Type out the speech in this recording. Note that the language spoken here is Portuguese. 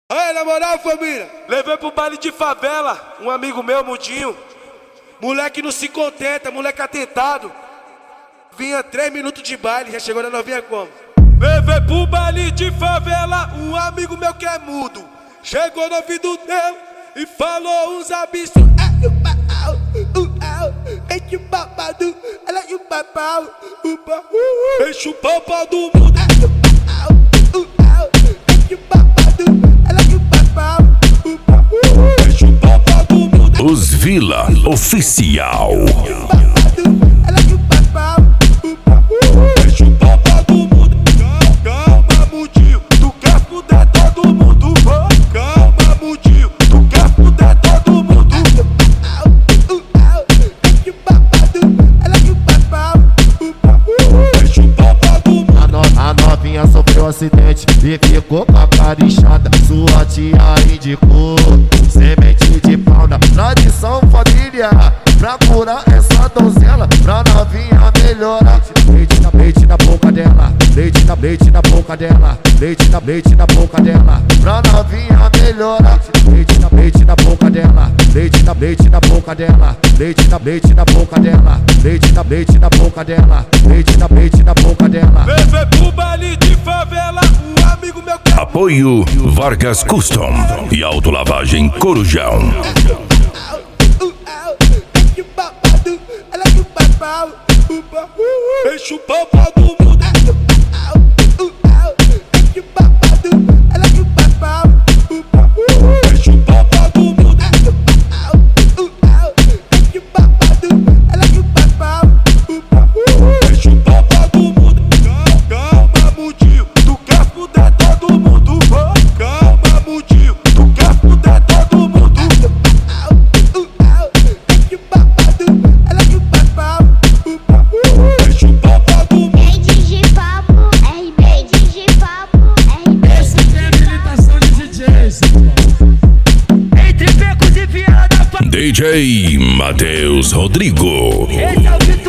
Aí, na moral, família, Levei pro baile de favela um amigo meu, Mudinho. moleque não se contenta, moleque atentado. Vinha 3 minutos de baile, já chegou na novinha como? Levei pro baile de favela um amigo meu que é mudo. Chegou no ouvido dele e falou uns absurdos. Enche o babado, ela e o babau, Enche o pau do mundo. enche o babado, ela e o babau, Enche o pau do mundo. Os Vila Oficial. ela e o babau, Enche o pau do mundo. Calma, Mudinho, tu quer fuder todo mundo. Calma, Mudinho, tu quer fuder todo mundo. enche o babado, ela e o babau, Enche o pau do mundo. A novinha sofreu acidente e ficou com a cara inchada. Sua tia indicou semente de pau na tradição família, pra curar essa donzela, pra novinha melhorar. Leite na boca dela, leite na boca dela, leite na boca dela, pra novinha melhorar. Leite na boca dela, leite na boca dela, leite na boca dela, leite na boca dela, leite na boca dela. Levei pro baile de favela um amigo meu que é Apoio Vargas Custom e Autolavagem Corujão. enche o babado, ela e o babau, enche o pau do mundo. enche o babado, ela e o babau, Enche o pau do mundo. enche o babado, ela e o babau, Enche o pau do mundo. Calma, Mudinho, tu quer fuder todo mundo. Calma, Mudinho, tu quer fuder todo mundo. enche o babado, ela e o babau, Enche o pau do mundo. Digipapo, RB Digipapo, RB. Essa aqui é a habilitação de DJs. Entre becos e viada, DJ Matheus Rodrigo. esse é o que